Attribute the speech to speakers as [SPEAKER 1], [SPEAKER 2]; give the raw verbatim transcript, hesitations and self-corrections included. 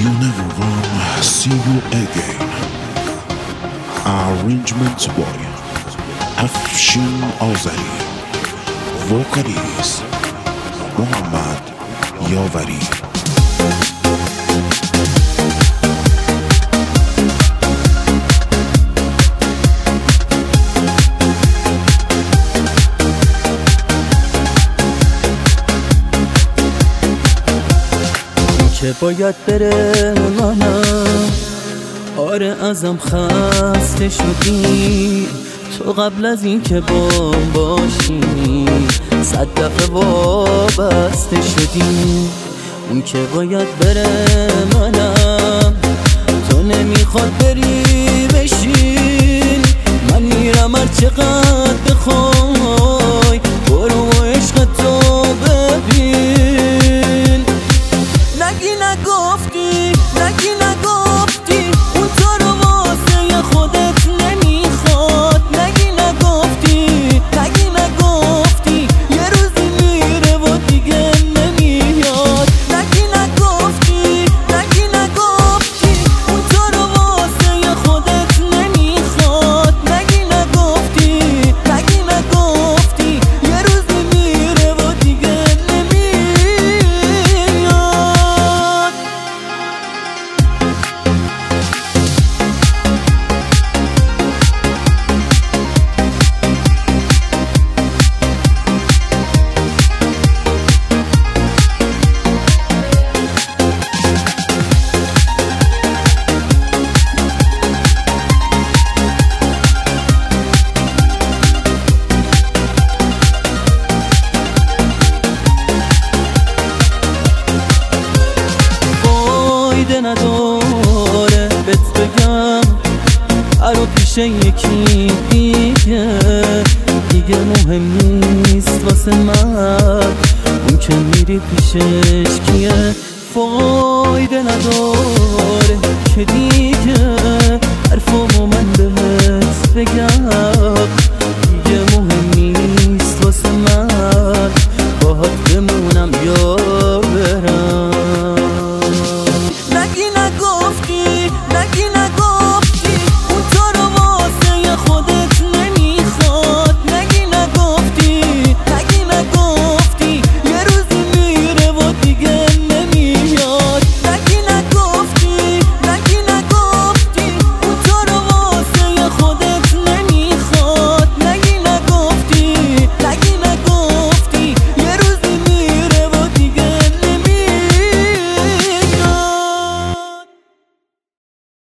[SPEAKER 1] You never run, see you again. Arrangement by Afshin Azari. Vocalist Muhammad Yavari.
[SPEAKER 2] که باید بره منم آره ازم خسته شدی تو قبل از این که بام باشی صد دفعه وابسته شدی اون که باید بره منم تو نمیخواد بری بشین من میرم هر چقدر بخوای برو و عشق تو ببین نگی نگفتی نگی نگفتی اون تو رو واسه خودت نمیخواد نگی نگفتی نگی نگفتی یه روزی میره و دیگه نمیاد نگی نگفتی نگی نگفتی اون تو رو واسه خودت نمیخواد نگی نگفتی نگی نگفتی یه روزی میره و دیگه نمیاد فایده نداره بهت بگم هرو پیش یکی دیگه دیگه مهم نیست واسه من اون که میری پیشش کیه فایده نداره که دیگه حرفمو من بهت بگم دیگه مهم نیست واسه من باهات بمونم یا